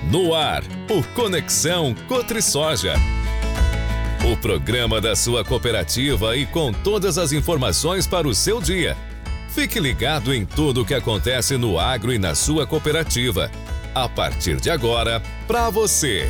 No ar, o Conexão Cotrisoja. O programa da sua cooperativa e com todas as informações para o seu dia. Fique ligado em tudo o que acontece no agro e na sua cooperativa. A partir de agora, para você.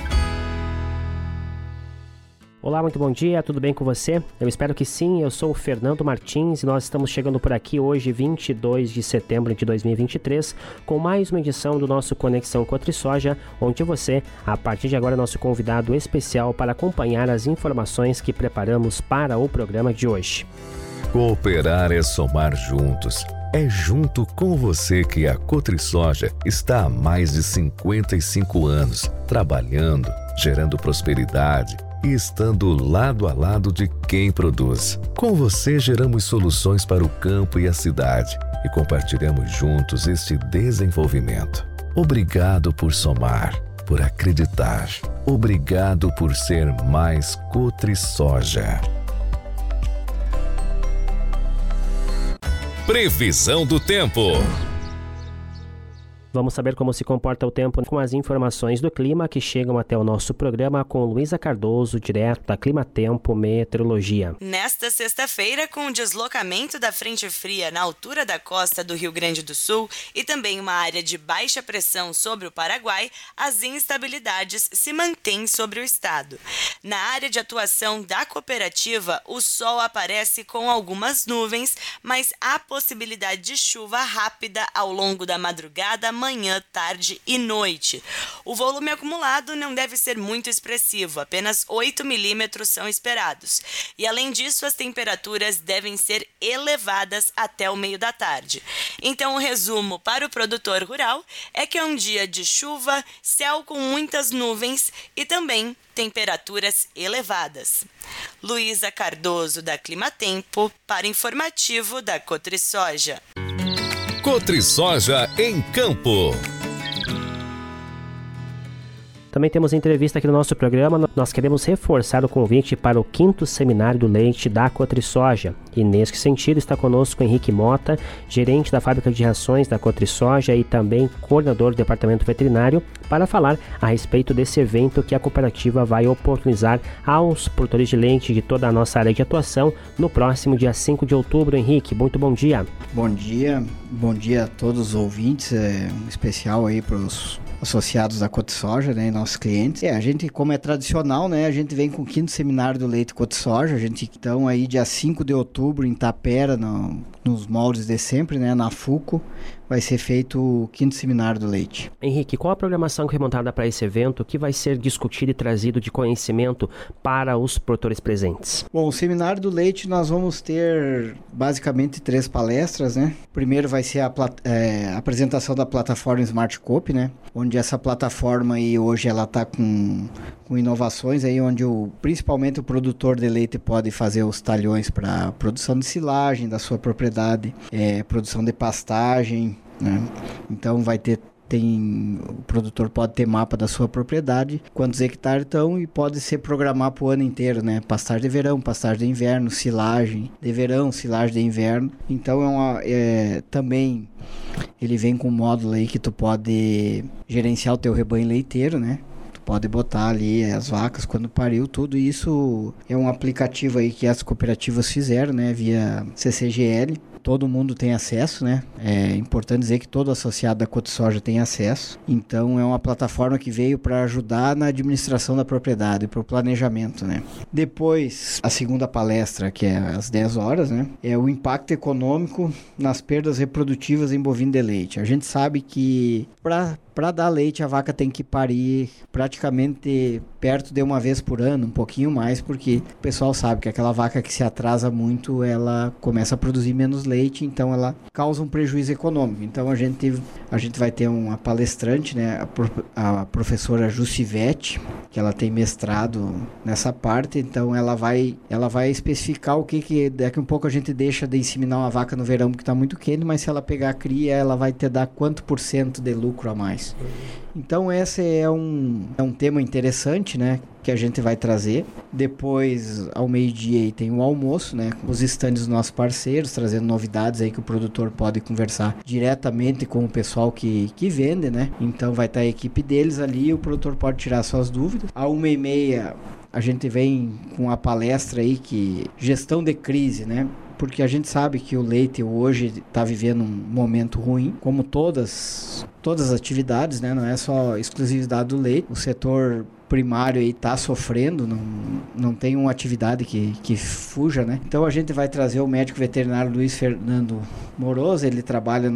Olá, muito bom dia, tudo bem com você? Eu espero que sim, eu sou o Fernando Martins e nós estamos chegando por aqui hoje, 22 de setembro de 2023, com mais uma edição do nosso Conexão Cotrisoja, onde você, a partir de agora, é nosso convidado especial para acompanhar as informações que preparamos para o programa de hoje. Cooperar é somar juntos. É junto com você que a Cotrisoja está há mais de 55 anos, trabalhando, gerando prosperidade e estando lado a lado de quem produz. Com você geramos soluções para o campo e a cidade e compartilhamos juntos este desenvolvimento. Obrigado por somar, por acreditar. Obrigado por ser mais Cotrisoja. Previsão do tempo. Vamos saber como se comporta o tempo com as informações do clima que chegam até o nosso programa com Luísa Cardoso, direto da Climatempo Meteorologia. Nesta sexta-feira, com o deslocamento da frente fria na altura da costa do Rio Grande do Sul e também uma área de baixa pressão sobre o Paraguai, as instabilidades se mantêm sobre o estado. Na área de atuação da cooperativa, o sol aparece com algumas nuvens, mas há possibilidade de chuva rápida ao longo da madrugada, manhã, tarde e noite. O volume acumulado não deve ser muito expressivo, apenas 8 milímetros são esperados. E além disso, as temperaturas devem ser elevadas até o meio da tarde. Então, o resumo para o produtor rural é que é um dia de chuva, céu com muitas nuvens e também temperaturas elevadas. Luísa Cardoso, da Climatempo, para informativo da Cotrisoja. Cotrisoja em Campo. Também temos entrevista aqui no nosso programa. Nós queremos reforçar o convite para o 5º Seminário do Leite da Cotrisoja. E nesse sentido está conosco Henrique Mota, gerente da fábrica de rações da Cotrisoja e também coordenador do departamento veterinário, para falar a respeito desse evento que a cooperativa vai oportunizar aos produtores de leite de toda a nossa área de atuação no próximo dia 5 de outubro. Henrique, muito bom dia. Bom dia a todos os ouvintes, um especial aí para os associados da Cotrisoja, né, e nossos clientes. A gente, como é tradicional, né, a gente vem com o 5º Seminário do Leite Cotrisoja. A gente então aí dia 5 de outubro em Tapera, nos moldes de sempre, né, na FUCO, vai ser feito o 5º Seminário do Leite. Henrique, qual a programação que é montada para esse evento? O que vai ser discutido e trazido de conhecimento para os produtores presentes? Bom, o Seminário do Leite nós vamos ter basicamente 3 palestras, né? Primeiro vai ser a apresentação da plataforma Smart Coop, né? Onde essa plataforma aí hoje ela está com inovações aí, onde principalmente o produtor de leite pode fazer os talhões para produção de silagem da sua propriedade, produção de pastagem, né? Então o produtor pode ter mapa da sua propriedade, quantos hectares estão, e pode se programar para o ano inteiro, né? Pastagem de verão, pastagem de inverno, silagem de verão, silagem de inverno. Então também ele vem com um módulo aí que tu pode gerenciar o teu rebanho leiteiro, né? Pode botar ali as vacas quando pariu, tudo isso é um aplicativo aí que as cooperativas fizeram, né, via CCGL. Todo mundo tem acesso, né? É importante dizer que todo associado da Cotrisoja tem acesso. Então, é uma plataforma que veio para ajudar na administração da propriedade, para o planejamento, né? Depois, a segunda palestra, que é às 10 horas, né? É o impacto econômico nas perdas reprodutivas em bovino de leite. A gente sabe que para dar leite, a vaca tem que parir praticamente perto de uma vez por ano, um pouquinho mais, porque o pessoal sabe que aquela vaca que se atrasa muito, ela começa a produzir menos leite, então ela causa um prejuízo econômico. Então a gente vai ter uma palestrante, né, a professora Jucivete, que ela tem mestrado nessa parte, então ela vai especificar o que daqui a um pouco a gente deixa de inseminar uma vaca no verão porque está muito quente, mas se ela pegar a cria, ela vai te dar quanto % de lucro a mais. Então esse é um tema interessante, né, que a gente vai trazer. Depois, ao meio-dia, aí tem o almoço, né? Com os estandes dos nossos parceiros, trazendo novidades aí que o produtor pode conversar diretamente com o pessoal que vende, né? Então vai estar a equipe deles ali e o produtor pode tirar suas dúvidas. À 1h30, a gente vem com a palestra aí que gestão de crise, né? Porque a gente sabe que o leite hoje está vivendo um momento ruim, como todas as atividades, né? Não é só exclusividade do leite. O setor primário aí está sofrendo, não tem uma atividade que fuja, né? Então a gente vai trazer o médico veterinário Luiz Fernando Moroso, ele trabalha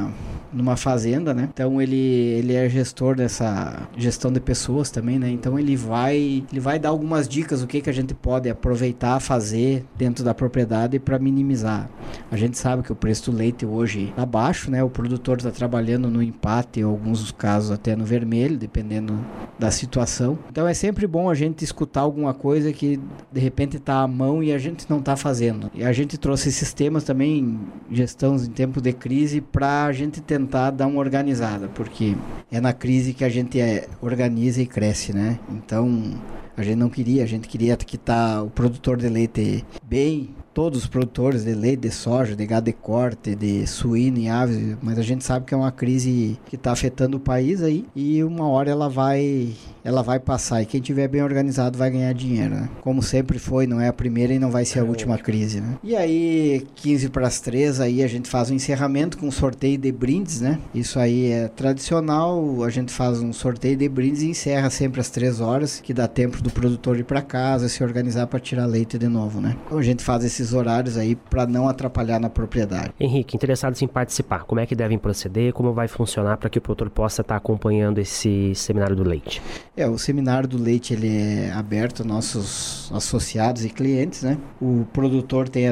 numa fazenda, né? Então ele é gestor dessa gestão de pessoas também, né? Então ele vai dar algumas dicas o que a gente pode aproveitar, fazer dentro da propriedade para minimizar. A gente sabe que o preço do leite hoje está baixo, né? O produtor está trabalhando no empate, em alguns casos até no vermelho, dependendo da situação. Então é sempre bom a gente escutar alguma coisa que de repente está à mão e a gente não está fazendo. E a gente trouxe esses temas também, gestão em tempo de crise, para a gente tentar dar uma organizada, porque é na crise que a gente organiza e cresce, né? Então a gente queria que o produtor de leite bem, todos os produtores de leite, de soja, de gado de corte, de suíno e aves, mas a gente sabe que é uma crise que está afetando o país aí e uma hora ela vai passar e quem tiver bem organizado vai ganhar dinheiro, né? Como sempre foi, não é a primeira e não vai ser a última crise, né? E aí, 2:45, aí a gente faz um encerramento com um sorteio de brindes, né? Isso aí é tradicional, a gente faz um sorteio de brindes e encerra sempre às 3h, que dá tempo do produtor ir para casa, se organizar para tirar leite de novo, né? Então a gente faz esses horários aí para não atrapalhar na propriedade. Henrique, interessados em participar, como é que devem proceder, como vai funcionar para que o produtor possa estar acompanhando esse seminário do leite? O seminário do leite ele é aberto a nossos associados e clientes, né? O produtor tem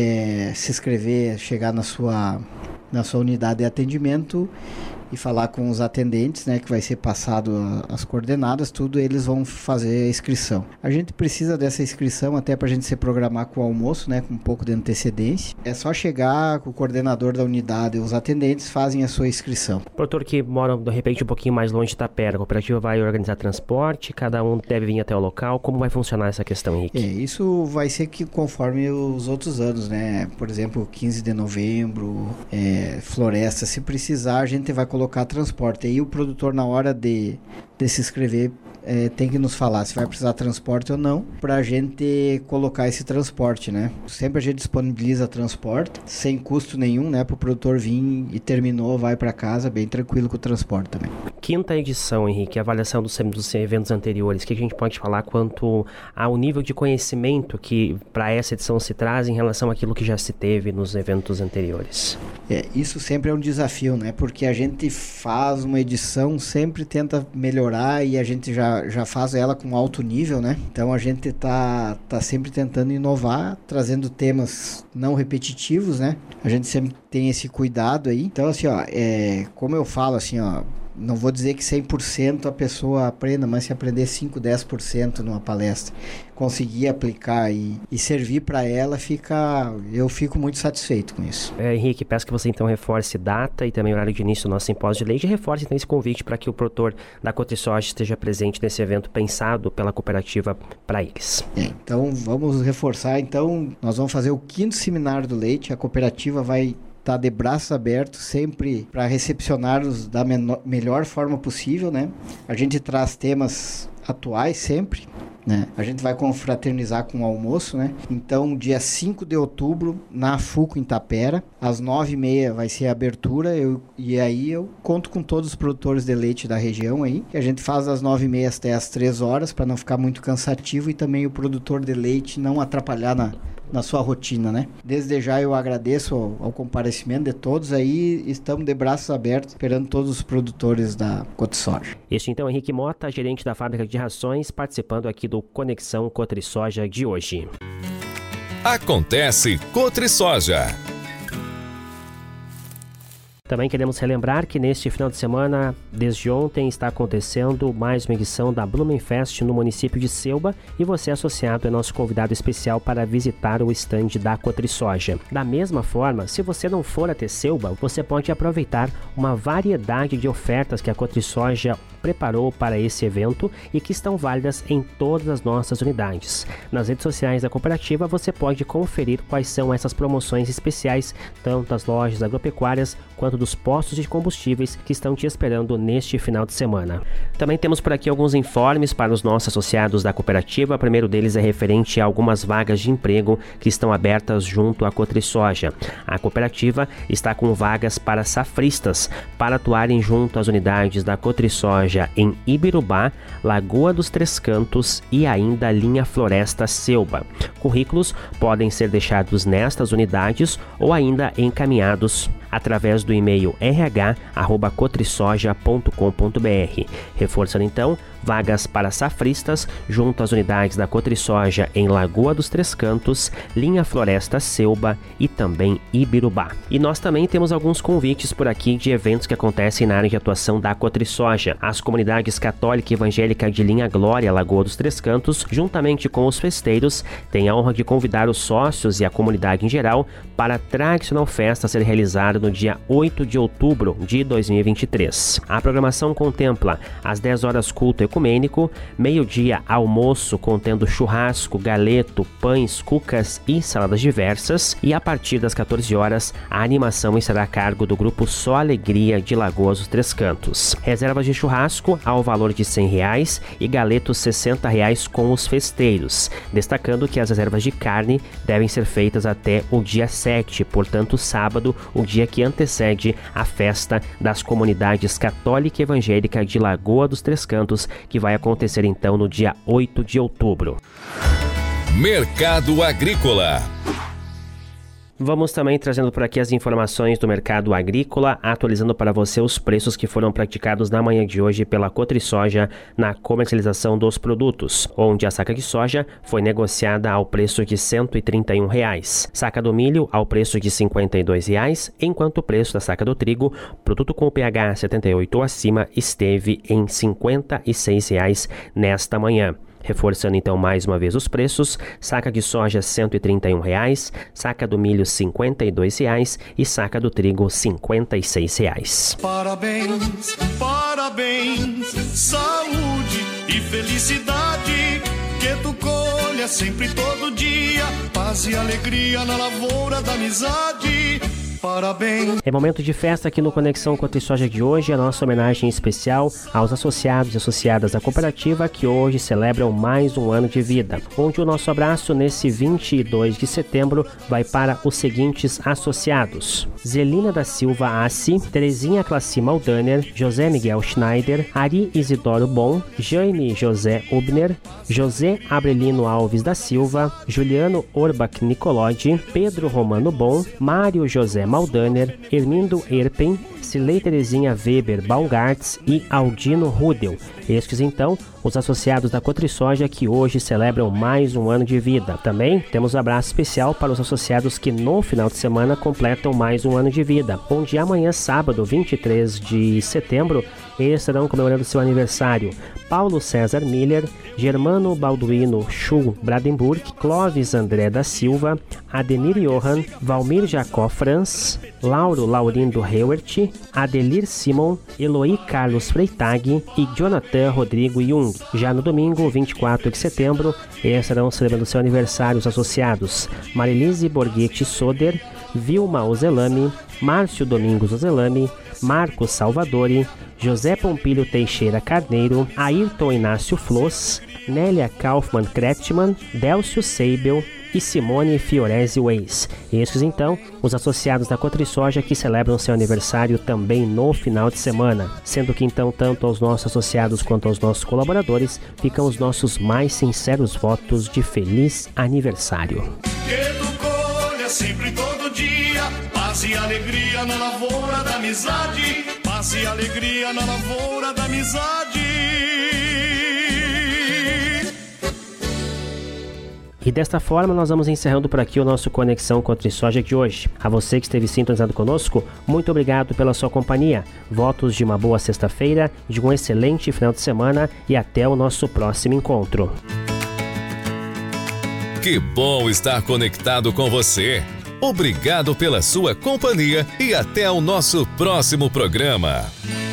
se inscrever, chegar na sua unidade de atendimento e falar com os atendentes, né, que vai ser passado as coordenadas, tudo, eles vão fazer a inscrição. A gente precisa dessa inscrição até para a gente se programar com o almoço, né, com um pouco de antecedência. É só chegar com o coordenador da unidade, os atendentes fazem a sua inscrição. Produtor que mora, de repente, um pouquinho mais longe de Itapera, a cooperativa vai organizar transporte, cada um deve vir até o local, como vai funcionar essa questão, Henrique? Isso vai ser que conforme os outros anos, né, por exemplo, 15 de novembro, floresta, se precisar, a gente vai colocar transporte. Aí o produtor, na hora de se inscrever, tem que nos falar se vai precisar de transporte ou não, para a gente colocar esse transporte, né? Sempre a gente disponibiliza transporte, sem custo nenhum, né? Para o produtor vir e terminou, vai para casa, bem tranquilo com o transporte também. Quinta edição, Henrique, avaliação dos eventos anteriores. O que a gente pode falar quanto ao nível de conhecimento que para essa edição se traz em relação àquilo que já se teve nos eventos anteriores? Isso sempre é um desafio, né? Porque a gente faz uma edição, sempre tenta melhorar e a gente já faz ela com alto nível, né? Então a gente tá sempre tentando inovar, trazendo temas não repetitivos, né? A gente sempre tem esse cuidado aí. Então assim, como eu falo assim, não vou dizer que 100% a pessoa aprenda, mas se aprender 5%, 10% numa palestra, conseguir aplicar e servir para ela, eu fico muito satisfeito com isso. Henrique, peço que você então reforce data e também horário de início do nosso simpósio de leite e reforce então esse convite para que o produtor da Cotrisoja esteja presente nesse evento pensado pela cooperativa para eles. Então vamos reforçar, nós vamos fazer o 5º seminário do leite, a cooperativa vai tá de braços abertos, sempre para recepcioná-los da melhor forma possível, né? A gente traz temas atuais sempre, né? A gente vai confraternizar com o almoço, né? Então, dia 5 de outubro, na FUCO, em Itapera, às 9h30 vai ser a abertura, e aí eu conto com todos os produtores de leite da região aí, que a gente faz das 9h30 até as 3h, para não ficar muito cansativo, e também o produtor de leite não atrapalhar na sua rotina, né? Desde já eu agradeço ao comparecimento de todos aí, estamos de braços abertos, esperando todos os produtores da Cotrisoja. Este então é Henrique Mota, gerente da fábrica de rações, participando aqui do Conexão Cotrisoja de hoje. Acontece Cotrisoja. Também queremos relembrar que neste final de semana Desde ontem está acontecendo mais uma edição da Blumenfest no município de Celba e você, associado, é nosso convidado especial para visitar o estande da Cotrisoja. Da mesma forma, se você não for até Celba, você pode aproveitar uma variedade de ofertas que a Cotrisoja preparou para esse evento e que estão válidas em todas as nossas unidades. Nas redes sociais da cooperativa você pode conferir quais são essas promoções especiais, tanto das lojas agropecuárias quanto dos postos de combustíveis que estão te esperando neste final de semana. Também temos por aqui alguns informes para os nossos associados da cooperativa. O primeiro deles é referente a algumas vagas de emprego que estão abertas junto à Cotrisoja. A cooperativa está com vagas para safristas para atuarem junto às unidades da Cotrisoja em Ibirubá, Lagoa dos Três Cantos e ainda Linha Floresta Celba. Currículos podem ser deixados nestas unidades ou ainda encaminhados através do e-mail rh@cotrisoja.com.br. Reforçando então, vagas para safristas junto às unidades da Cotrisoja em Lagoa dos Três Cantos, Linha Floresta Celba e também Ibirubá. E nós também temos alguns convites por aqui de eventos que acontecem na área de atuação da Cotrisoja. As comunidades católica e evangélica de Linha Glória, Lagoa dos Três Cantos, juntamente com os festeiros, têm a honra de convidar os sócios e a comunidade em geral para a tradicional festa a ser realizada no dia 8 de outubro de 2023. A programação contempla às 10 horas culto ecumênico, meio-dia almoço contendo churrasco, galeto, pães, cucas e saladas diversas e a partir das 14 horas a animação estará a cargo do grupo Só Alegria de Lagoas dos Três Cantos. Reservas de churrasco ao valor de R$100 e galetos R$60 com os festeiros, destacando que as reservas de carne devem ser feitas até o dia 7, portanto sábado, o dia que antecede a festa das comunidades católica e evangélica de Lagoa dos Três Cantos, que vai acontecer então no dia 8 de outubro. Mercado Agrícola. Vamos também trazendo por aqui as informações do mercado agrícola, atualizando para você os preços que foram praticados na manhã de hoje pela Cotrisoja na comercialização dos produtos, onde a saca de soja foi negociada ao preço de R$ 131, saca do milho ao preço de R$ 52, enquanto o preço da saca do trigo, produto com pH 78 ou acima, esteve em R$ 56 nesta manhã. Reforçando então mais uma vez os preços, saca de soja R$ 131, saca do milho R$ 52 e saca do trigo R$ 56. Parabéns, parabéns, saúde e felicidade, que tu colha sempre todo dia, paz e alegria na lavoura da amizade. Parabéns. É momento de festa aqui no Conexão Cotrisoja de hoje, a nossa homenagem especial aos associados e associadas da cooperativa que hoje celebram mais um ano de vida, onde o nosso abraço nesse 22 de setembro vai para os seguintes associados: Zelina da Silva Assi, Terezinha Classi Maldaner, José Miguel Schneider, Ari Isidoro Bom, Jaime José Ubner, José Abrelino Alves da Silva, Juliano Orbach Nicolodi, Pedro Romano Bom, Mário José Maldaner, Hermindo Erpen, Cilei Terezinha Weber Baumgartz e Aldino Rudel. Estes então os associados da Cotrisoja que hoje celebram mais um ano de vida. Também temos um abraço especial para os associados que no final de semana completam mais um ano de vida, onde amanhã, sábado, 23 de setembro, eles estarão comemorando seu aniversário: Paulo César Miller, Germano Balduino Schul Bradenburg, Clóvis André da Silva, Ademir Johann, Valmir Jacó Franz, Lauro Laurindo Heuert, Adelir Simon, Eloy Carlos Freitag e Jonathan Rodrigo Jung. Já no domingo, 24 de setembro, eles estarão celebrando seu aniversário os associados: Marilise Borghetti Soder, Vilma Ozelami, Márcio Domingos Ozelami, Marcos Salvadori, José Pompílio Teixeira Carneiro, Ayrton Inácio Floss, Nélia Kaufmann Kretschmann, Délcio Seibel e Simone Fiorese Weiss. Estes então, os associados da Cotrisoja que celebram seu aniversário também no final de semana, sendo que então tanto aos nossos associados quanto aos nossos colaboradores ficam os nossos mais sinceros votos de feliz aniversário. Que tu colha sempre todo dia, paz e alegria na lavoura da amizade, paz e alegria na lavoura da amizade. E desta forma nós vamos encerrando por aqui o nosso Conexão Cotrisoja de hoje. A você que esteve sintonizado conosco, muito obrigado pela sua companhia. Votos de uma boa sexta-feira, de um excelente final de semana e até o nosso próximo encontro. Que bom estar conectado com você. Obrigado pela sua companhia e até o nosso próximo programa.